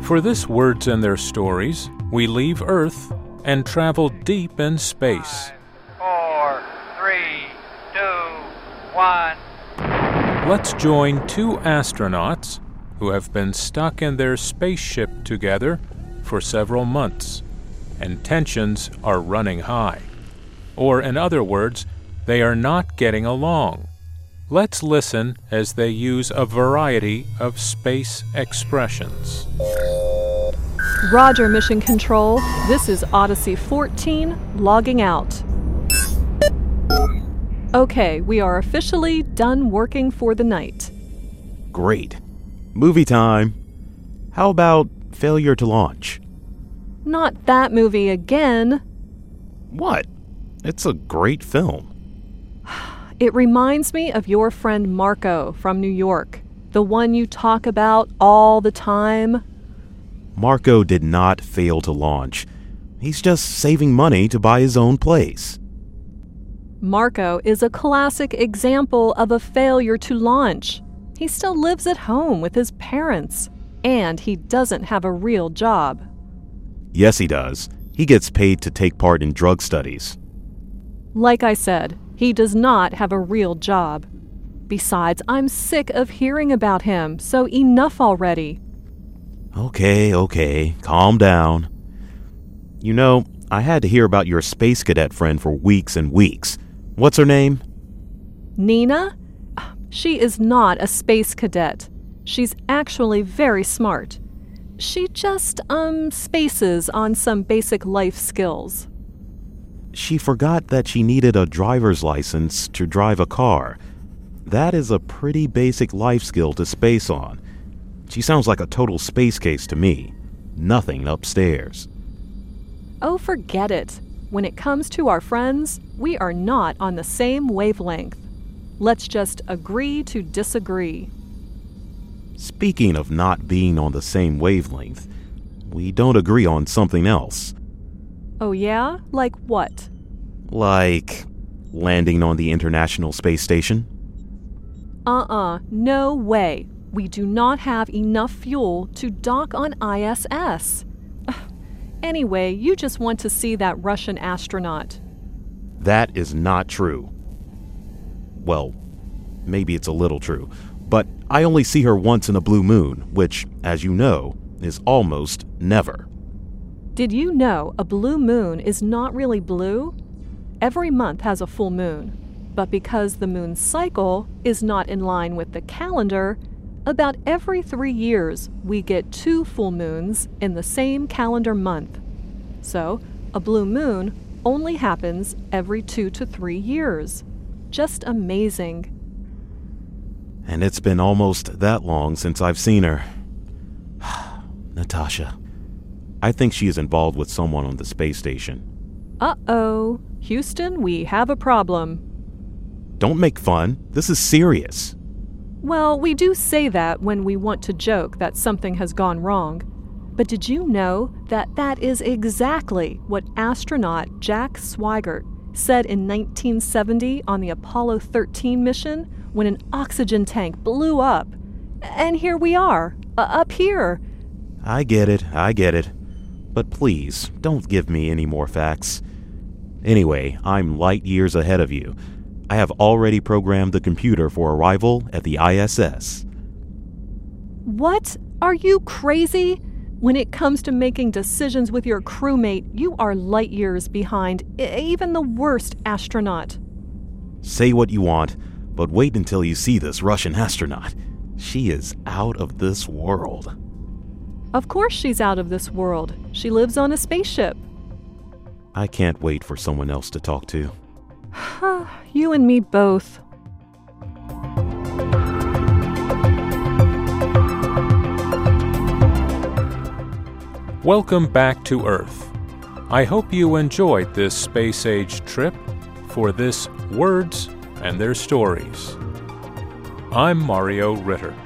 For this Words and Their Stories, we leave Earth and travel deep in space. 5, 4, 3, 2, 1. Let's join two astronauts who have been stuck in their spaceship together for several months, and tensions are running high. Or, in other words, they are not getting along. Let's listen as they use a variety of space expressions. Roger, Mission Control. This is Odyssey 14, logging out. Okay, we are officially done working for the night. Great. Movie time. How about Failure to Launch? Not that movie again. What? It's a great film. It reminds me of your friend Marco from New York, the one you talk about all the time. Marco did not fail to launch. He's just saving money to buy his own place. Marco is a classic example of a failure to launch. He still lives at home with his parents, and he doesn't have a real job. Yes, he does. He gets paid to take part in drug studies. Like I said, he does not have a real job. Besides, I'm sick of hearing about him, so enough already. Okay, calm down. You know, I had to hear about your space cadet friend for weeks and weeks. What's her name? Nina? She is not a space cadet. She's actually very smart. She just, spaces on some basic life skills. She forgot that she needed a driver's license to drive a car. That is a pretty basic life skill to space on. She sounds like a total space case to me. Nothing upstairs. Oh, forget it. When it comes to our friends, we are not on the same wavelength. Let's just agree to disagree. Speaking of not being on the same wavelength, we don't agree on something else. Oh yeah? Like what? Like landing on the International Space Station? No way. We do not have enough fuel to dock on ISS. Anyway, you just want to see that Russian astronaut. That is not true. Well, maybe it's a little true, but I only see her once in a blue moon, which, as you know, is almost never. Did you know a blue moon is not really blue? Every month has a full moon, but because the moon's cycle is not in line with the calendar, about every 3 years we get 2 full moons in the same calendar month. So, a blue moon only happens every 2 to 3 years. Just amazing. And it's been almost that long since I've seen her. Natasha. I think she is involved with someone on the space station. Uh-oh. Houston, we have a problem. Don't make fun. This is serious. Well, we do say that when we want to joke that something has gone wrong. But did you know that that is exactly what astronaut Jack Swigert said in 1970 on the Apollo 13 mission when an oxygen tank blew up? And here we are, up here. I get it. But please, don't give me any more facts. Anyway, I'm light years ahead of you. I have already programmed the computer for arrival at the ISS. What? Are you crazy? When it comes to making decisions with your crewmate, you are light years behind even the worst astronaut. Say what you want, but wait until you see this Russian astronaut. She is out of this world. Of course she's out of this world. She lives on a spaceship. I can't wait for someone else to talk to. You and me both. Welcome back to Earth. I hope you enjoyed this space-age trip for this Words and Their Stories. I'm Mario Ritter.